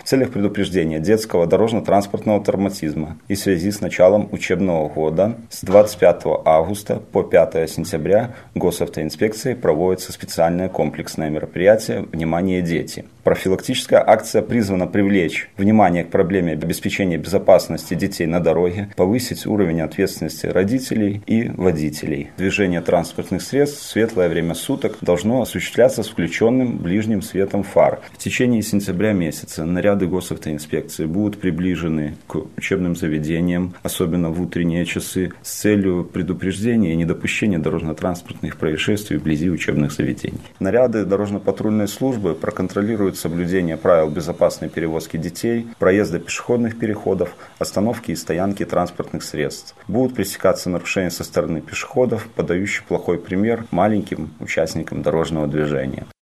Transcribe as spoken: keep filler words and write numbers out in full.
в целях предупреждения детского дорожно-транспортного травматизма и в связи с началом учебного года с двадцать пятого августа по пятого сентября госавтоинспекцией проводится специальное комплексное мероприятие «Внимание, дети». Профилактическая акция призвана привлечь внимание к проблеме обеспечения безопасности детей на дороге, повысить уровень ответственности родителей и водителей. Движение транспортных средств в светлое время суток должно осуществляться с включенным ближним светом фар. В течение сентября месяца наряды госавтоинспекции будут приближены к учебным заведениям, особенно в утренние часы, с целью предупреждения и недопущения дорожно-транспортных происшествий вблизи учебных заведений. Наряды дорожно-патрульной службы проконтролируют соблюдение правил безопасной перевозки детей, проезда пешеходных переходов, остановки и стоянки транспортных средств. Будут пресекаться нарушения со стороны пешеходов, подающих плохой пример маленьким участникам дорожного движения.